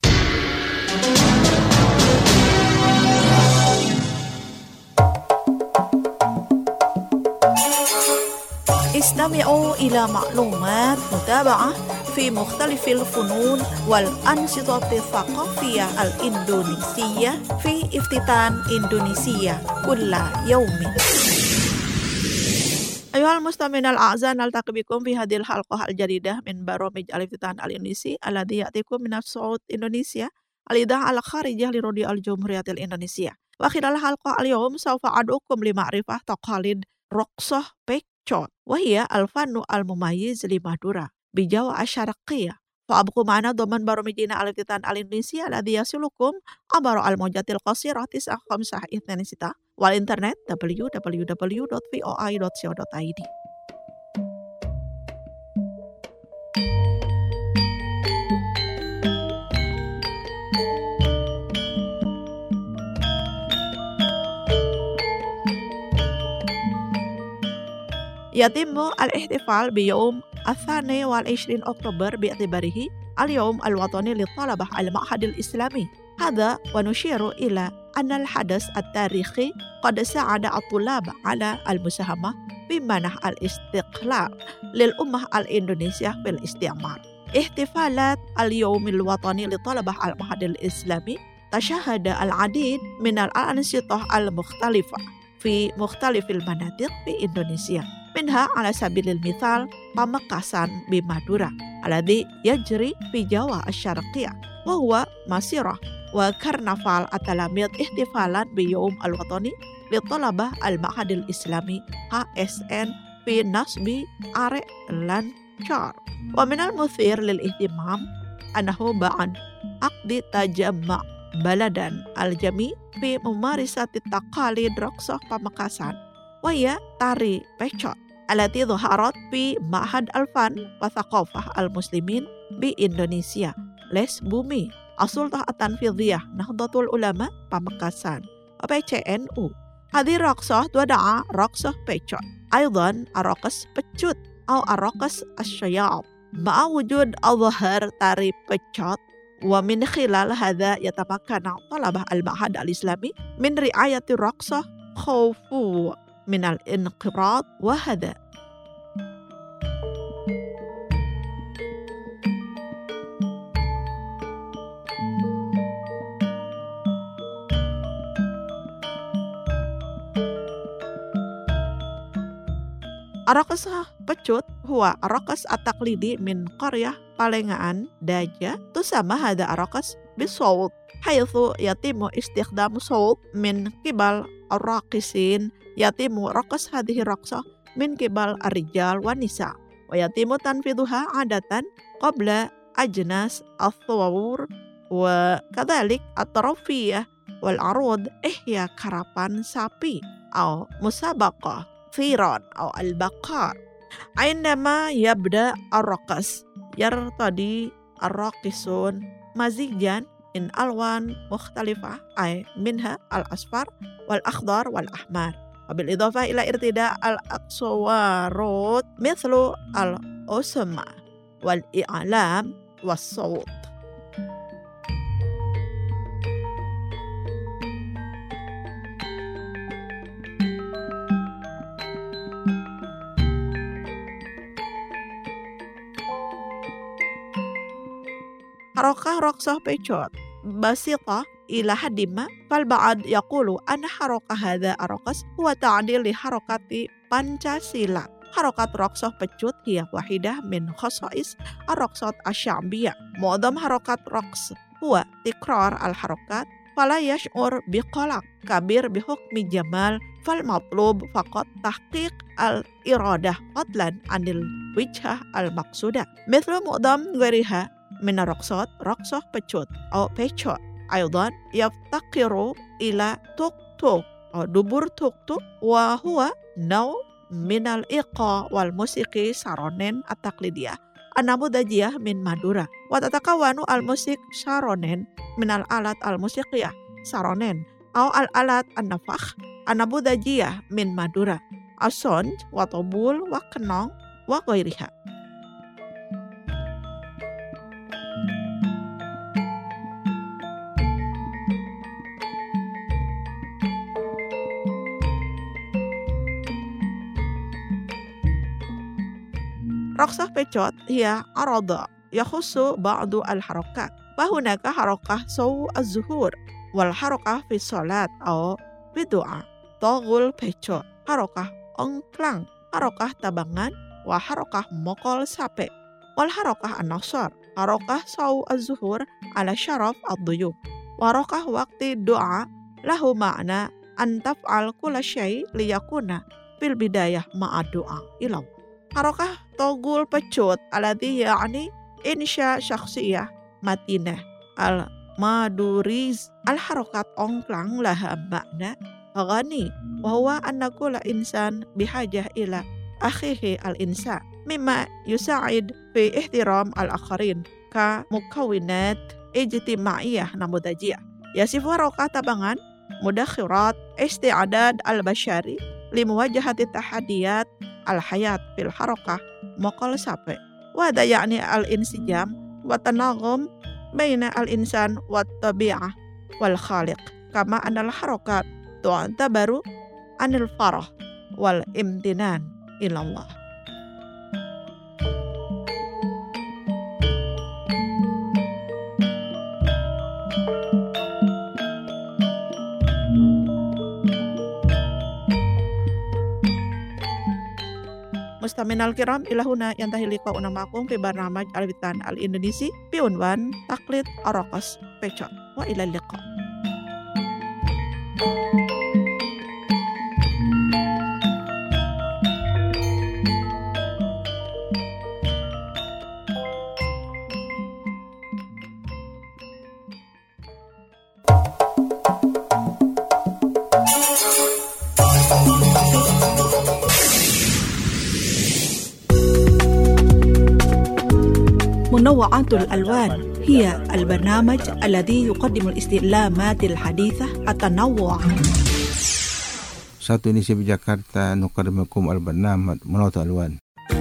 استمعوا إلى معلومات متابعة في مختلف الفنون والأنشطة الثقافية الإندونيسية في افتتان إندونيسيا كل يوم. أيها المستمعين الأعزاء، نلتقي بكم في هذه الحلقة الجديدة من برامج الافتتان الإندونيسي الذي يأتيكم من صوت إندونيسيا الإذاعة الخارجية لراديو الجمهورية الإندونيسية. وخلال الحلقة اليوم سوف أدعوكم لمعرفة تقاليد رقصة بيكشوت وهي الفن المميز لمادورا بجاوة الشرقية. فأبقوا معنا ضمن برامجنا الافتتان الإندونيسي الذي يصلكم عبر الموجات القصيرة تسعة خمسة اثنين ستة والإنترنت دبليو دبليو دبليو دوت في او اي دوت co دوت اي دي. يتم الاحتفال بيوم الثاني والعشرين أكتوبر باعتباره اليوم الوطني للطلبة المعهد الإسلامي. هذا ونشير إلى أن الحدث التاريخي قد ساعد الطلاب على المساهمة في منح الاستقلال للأمة الإندونيسية في الاستعمار. احتفالات اليوم الوطني للطلبة المعهد الإسلامي تشهد العديد من الأنشطة المختلفة في مختلف المناطق في إندونيسيا، منها على سبيل المثال Pamekasan بمادورا الذي يجري في جاوة الشرقية وهو مسيرة وكرنفال التلاميذ احتفالا بيوم الوطني للطلبة المعهد الإسلامي H S N في نصب أري لانشار. ومن المثير للاهتمام أنه بعد عقد تجمع بلدا الجميع في ممارسة التقاليد رقصة Pamekasan وهي تاري بيكشوت التي ظهرت في معهد الفن وثقافة المسلمين بإندونيسيا ليس بومي السلطة التنفيذية نهضة العلماء Pamekasan وبي تي إن أو. هذه الرقصة تدعى رقصة بيكشوت، أيضا الرقص بيكشوت أو الرقص الشياب، مع وجود الظهر تاري بيكشوت. ومن خلال هذا يتمكن طلبة المعهد الإسلامي من رعاية الرقصة خوفوا من الانقراض وهذا Arakas pecut huwa arakas at-taqlidi min qaryah Palengaan Daja tusama hada arakas bisawt haythu yatimu istikhdamu sawt min qibal ar-raqisin yatimu rakas hadhihi raqsah min qibal ar-rijal wan nisa wa yatimu tanfidhuha adatan qabla ajnas ath-thawur wa kadzalik at-tarafiyah wal arud ihya karapan sapi atau musabaqah thiran atau al-baqar. Aindama yabda ar-raqas yartadi ar-raqisun mazijan in alwan mukhtalifah ay minha al-asfar wal akhdar wal ahmar. Wabil idhafah ila irtida al-aqsawarut mithlu al-usma wal i'lam was sawt. Harokah roksah pecot basita ila hadima fal ba'ad yaqulu anna harokah hadha arokas huwa ta'dil li harokati Pancasila. Harokat roksah pecut hiya wahidah min khosais aroksat asy'abiyah. Mu'adham harokat roks huwa tikrar al harokat fala yash'ur biqalaq kabir bihukmi jamal fal matlub faqat tahqiq al iradah fadlan anil wijhah al maqsudah. Mithlu mu'adham ghariha min roksat roksah pecut atau pecot aydan yaftaqiru ila tuk-tuk atau dubur tuk-tuk wa huwa naw minal iqa wal musiki saronen at-taqlidiyah an-nabudajiyah min Madura wa tatakawanu al musik saronen minal alat al musikiyah saronen atau al alat an-nafakh an-nabudajiyah min Madura as-sonj wa tabul wa kenong wa ghairiha. Roksah pecot hiya arada yakhussu ba'du al-harakat wa hunaka harakah saw az-zuhur wal harakah fi salat atau fi du'a taghul pecot harakah ongklang harakah tabangan wa harakah mokol sape wal harakah an-nasar harakah saw az-zuhur ala syaraf ad-duyub wa harakah waqti du'a lahu ma'na an taf'al kulla syai' liyakuna fil bidayah ma'a du'a ilallah. Harakah togul pecut alladhi ya'ni insya syakhsiyah matinah al-maduriz al-harakat ongklang laha makna ghani wa huwa anna kulla insan bihajah ila akhihi al-insan mimma yusa'id fi ihtiram al-akharin ka mukawinat ijtimaiyah namudajiyah yasifu harakah tabangan mudakhirat isti'adad al-bashari limuwajahati tahadiyat al-hayat fil harakah maqal sape wa da ya'ni al-insijam wa tanagum baina al-insan wa tabi'ah wal khaliq kama anal harakat tu'tabaru anil farah wal imtinan ilallah. Mustaminal kiram ilahuna yantahi liqa'una ma'akum fi barnamaj al-witan al-Indonesi bi unwan taklid arakas pecot wa ila liqa'. منوعات الألوان هي البرنامج الذي يقدم الاستعلامات الحديثة التنوع. Satu Indonesia di Jakarta nuqaddimukum al-barnamaj Munawwa'atul Alwan.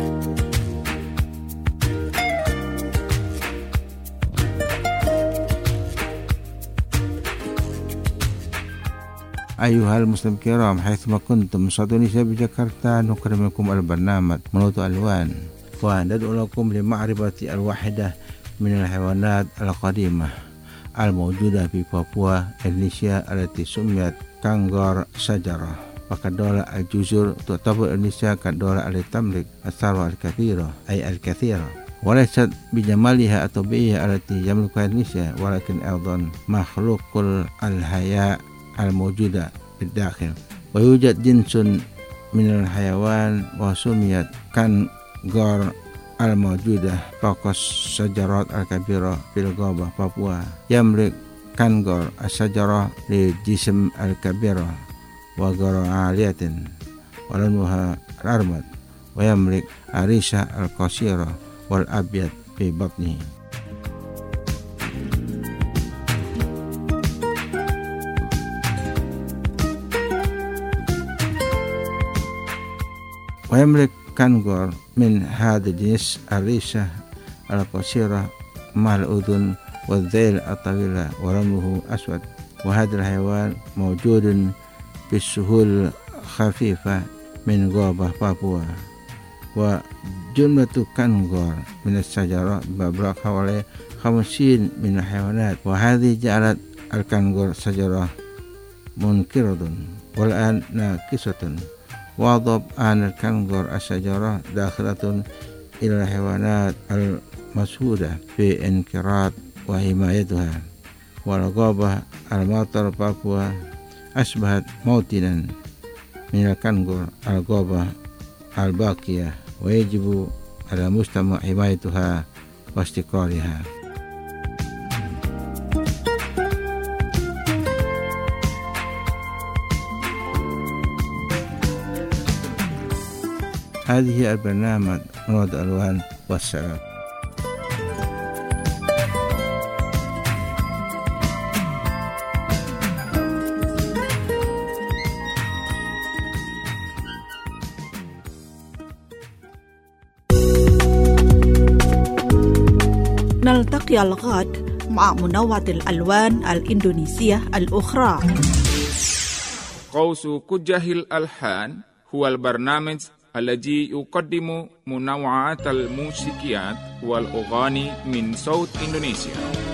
Ayuhal muslim kiram haitsuma kuntum, Satu Indonesia di Jakarta nuqaddimukum al-barnamaj Munawwa'atul Alwan. وندعو لكم لمعرفة الواحدة من الحيوانات القديمة الموجودة في بابوا إندونيسيا التي سميت كانغر شجرة وكالدولة الجزر تعتبر إندونيسيا كالدولة التي تملك الثروة الكثيرة أي الكثيرة، وليست بجمالها الطبيعي التي يملكها إندونيسيا، ولكن أيضا مخلوق الحياة الموجودة في الداخل. ويوجد جنس من الحيوان وسميت كانغور الموجودة فوق الشجرات الكبيرة في الغابة بابوا. يملك كانغور الشجرة للجسم الكبيرة وغرة عالية ولونها الأرمد، ويملك الريشة القصيرة والأبيض في بطنه. ويملك كانغور من هذا الجنس الريشة القصيرة مع الأذن والذيل الطويلة ولونه أسود، وهذا الحيوان موجود بالسهول الخفيفة من غابة بابوا. وجملة كانغور من الشجرة ببلغ حوالي خمسين من الحيوانات، وهذه جعلت الكانغور شجرة منقرضة والآن ناقصة. وضب أن الكانغور الشجرة داخلة إلى الحيوانات المشهودة في انقراض وحمايتها. والغابة المطر بابوا أشبهت موطنا من الكانغور الغابة الباقية، ويجب على المجتمع حمايتها واستقرارها. هذه البرنامج نود ألوان والسلام. نلتقي الغد مع منوعة الألوان الإندونيسية الأخرى. قوس كجه الألحان هو البرنامج الذي يقدم منوعات الموسيقيات والأغاني من صوت إندونيسيا.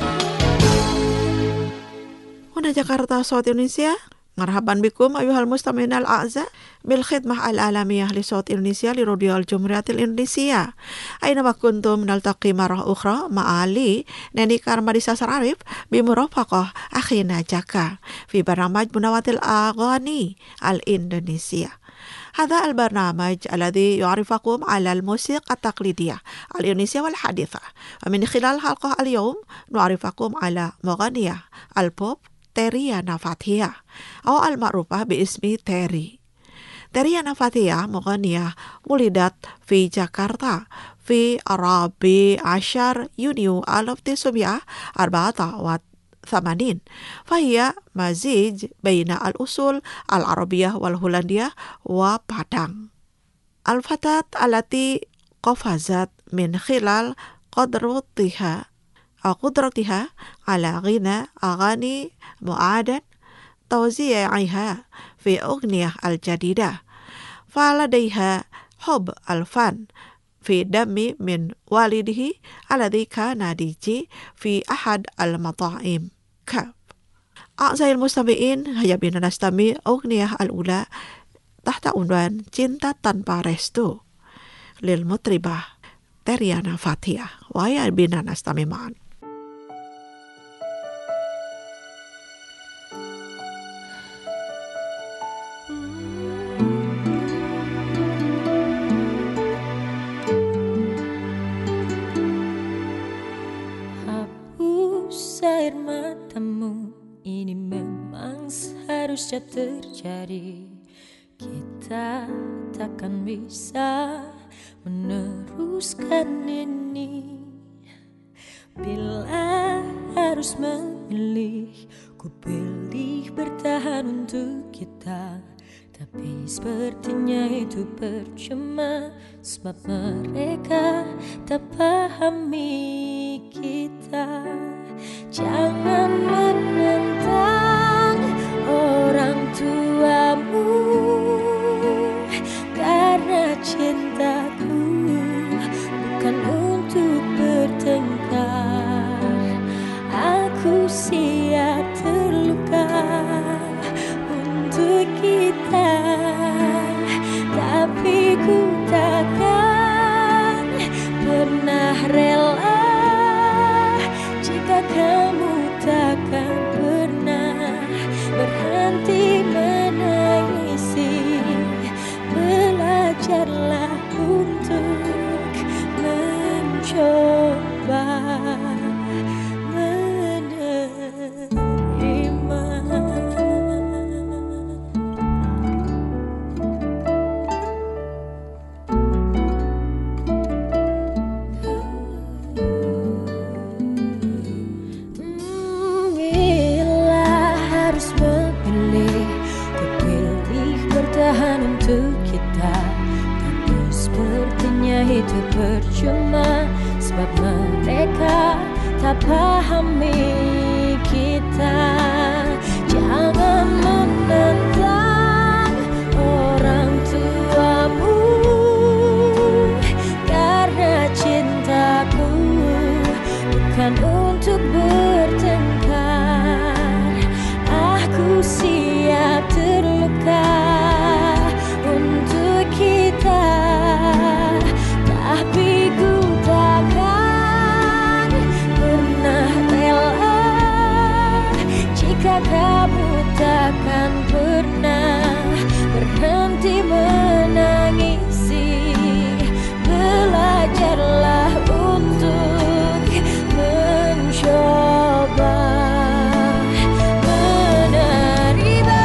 هنا جاكرتا صوت إندونيسيا. مرحبا بكم أيها المستمعين الأعزاء بالخدمة العالمية لصوت إندونيسيا لراديو الجمهورية الإندونيسية. أينما كنتم نلتقي مرة أخرى مع علي ناني كارماديسا سرعرف بمرافقة أخينا جاكا في برنامج منوعة الأغاني الإندونيسية. هذا البرنامج الذي يعرفكم على الموسيقى التقليدية الإندونيسية والحديثة، ومن خلال حلقة اليوم نعرفكم على مغنية البوب تريانا فاتحية أو المعروفة باسم تيري. تريانا فاتحية مغنية ولدت في جاكرتا في الرابع عشر يونيو ألف وتسعمائة وأربعة وثمانين، فهي مزيج بين الأصول العربية والهولندية وبادang. الفتاة التي قفزت من خلال قدرتها قدرتها على غنى أغاني معادن توزيعها في أغنية الجديدة، فلديها حب الفن في دم من والده الذي كان دي جي في أحد المطاعم كاب. أعزائي المستمعين، هيا بنا نستمع أغنية الأولى تحت عنوان Cinta Tanpa Restu للمطربة تريانا فاتحية، وهيا بنا نستمع معا. Air matamu, ini memang seharusnya terjadi. Kita takkan bisa meneruskan ini. Bila harus memilih, ku pilih bertahan untuk kita. Tapi sepertinya itu percuma, sebab mereka tak pahami kita. Jangan menentang orang tuamu, karena cintaku bukan untuk bertengkar. Aku siap terluka untuk kita. berhenti menangisi. Belajarlah untuk mencoba itu percuma, sebab mereka tak pahami kita. Jangan menentang orang tuamu, karena cintaku bukan untuk bertengkar. Aku siap terluka untuk kita, tapi ku takkan pernah rela jika kamu takkan pernah berhenti menangisi. Belajarlah untuk mencoba menerima.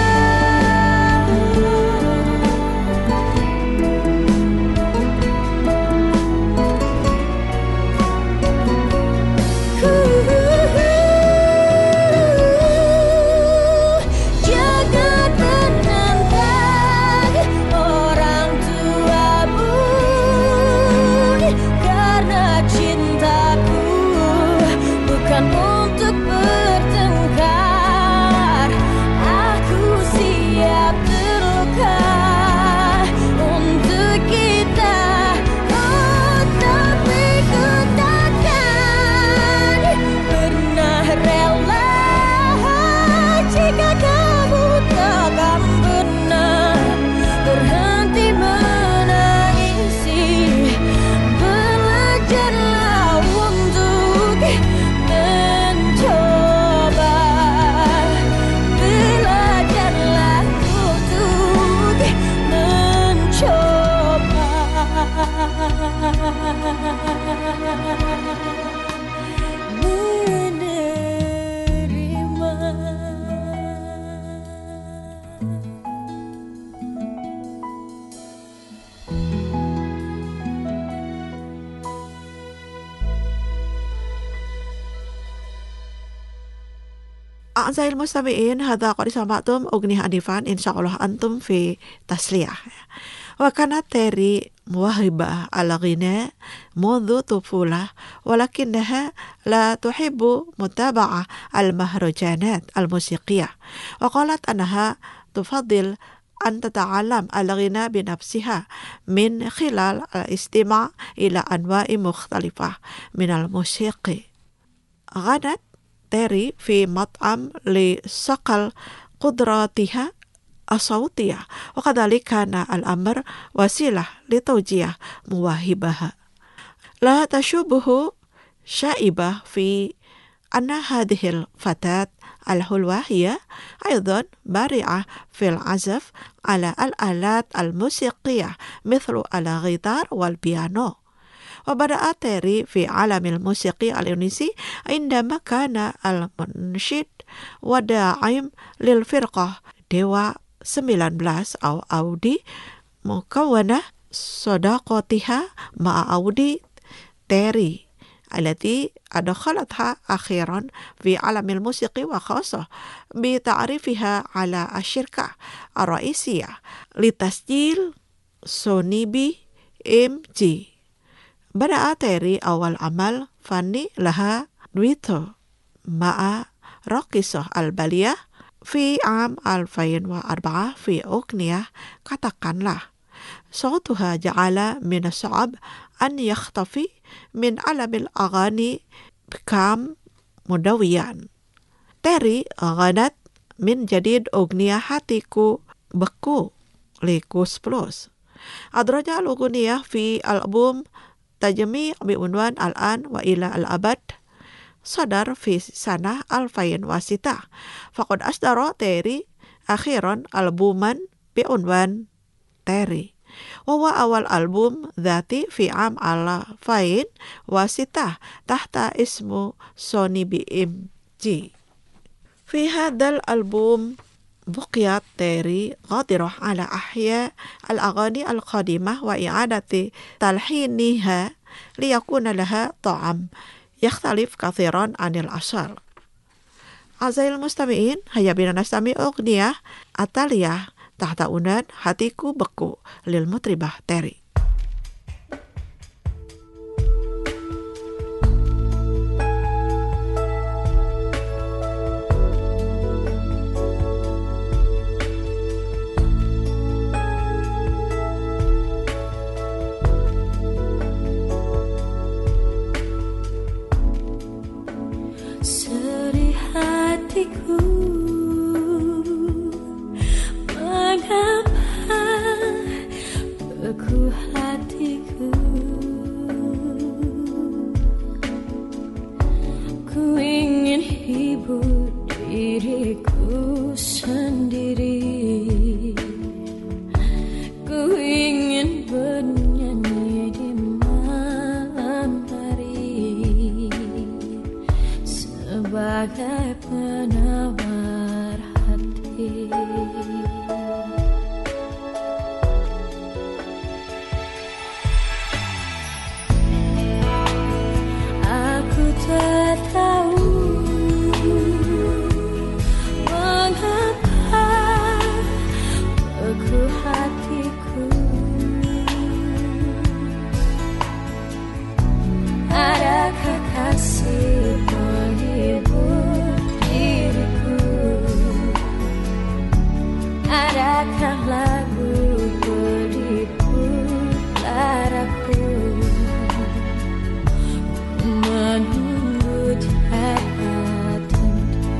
أعزائي المستمعين، هذا قد سمعتم أغنية أنيفان إن شاء الله أنتم في تسلية. وكانت تيري موهبة الغناء منذ طفولة، ولكنها لا تحب متابعة المهرجانات الموسيقية، وقالت أنها تفضل أن تتعلم الغناء بنفسها من خلال الاستماع إلى أنواع مختلفة من الموسيقى. غنت تيري في مطعم لصقل قدراتها الصوتية، وكذلك كان الأمر وسيلة لتوجيه مواهبها. لا تشبه شائبة في أن هذه الفتاة الحلوة هي أيضا بارعة في العزف على الآلات الموسيقية مثل الغيتار والبيانو. وبدأت تيري في عالم الموسيقى الإندونيسي عندما كان المنشد وداعم للفرقة ديوا sembilan belas أو أودي مكونة صداقتها مع أودي تيري التي أدخلتها أخيرا في عالم الموسيقى، وخاصة بتعريفها على الشركة الرئيسية لتسجيل سوني بي إم جي. بدأ تيري أول عمل فني لها دويتو مع راقصة الباليه في عام ألفين وأربعة في أغنية Katakanlah. صوتها جعل من الصعب أن يختفي من عالم الأغاني بكام مدويا. تيري غنت من جديد أغنية Hatiku Beku لكوس بلوس. أدرج الأغنية في ألبوم تجميع بعنوان الآن وإلى الأبد، صدر في سنة ألفين وستة. فقد أصدر تيري أخيرا ألبوما بعنوان تيري، وهو أول ألبوم ذاتي في عام ألفين وستة تحت اسم سوني بي إم جي. في هذا الألبوم بقيت تيري قادرة على إحياء الأغاني القديمة وإعادة تلحينها ليكون لها طعم يختلف كثيرا عن الأصل. أعزائي المستمعين، هيا بنا نستمع أغنية أتاليا تحت عنوان Hatiku Beku للمطربة تيري. Sedih hatiku, mengapa beku hatiku? Ku ingin hibur diriku sendiri, ku ingin bernyanyi di malam hari sebagai penawar hati. Aku tak tahu mengapa beku hatiku. Adakah kasih menghibur diriku? Adakah lagu pelipur laraku? Menunggu tiada tentu.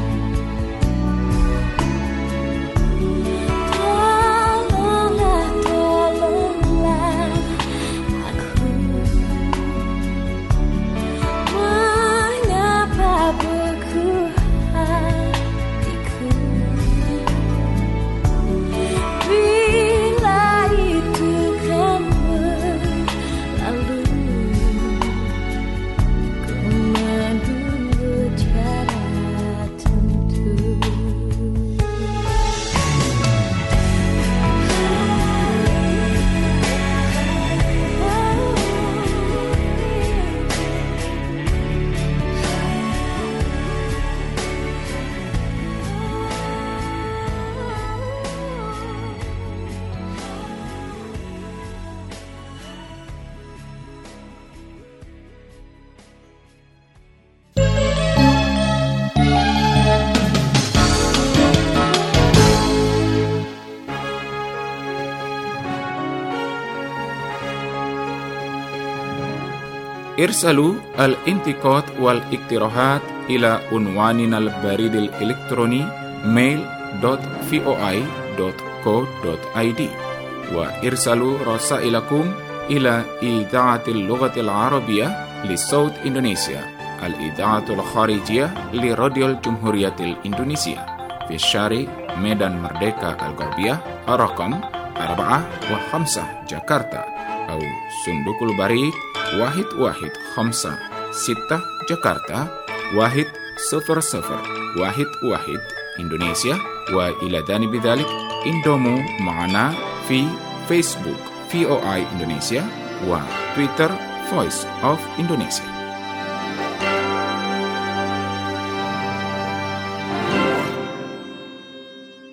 Tolonglah, tolonglah aku. Mengapa beku hatiku? Bila itu kan berlalu, ku menunggu tiada tentu. ارسلوا الانتقاد والاقتراحات إلى عنواننا البريد الإلكتروني mail dot voi dot co dot id وارسلوا رسائلكم إلى إذاعة اللغة العربية لصوت إندونيسيا، الإذاعة الخارجية لراديو الجمهورية الإندونيسية في الشارع ميدان مردeka الغربية رقم أربعة وخمسة جاكرتا، أو صندوق البريد واحد واحد خمسة ستة جاكرتا واحد صفر صفر واحد واحد إندونيسيا. وإلى جانب ذلك انضموا معنا في فيسبوك في أو آي إندونيسيا وتويتر Voice of Indonesia.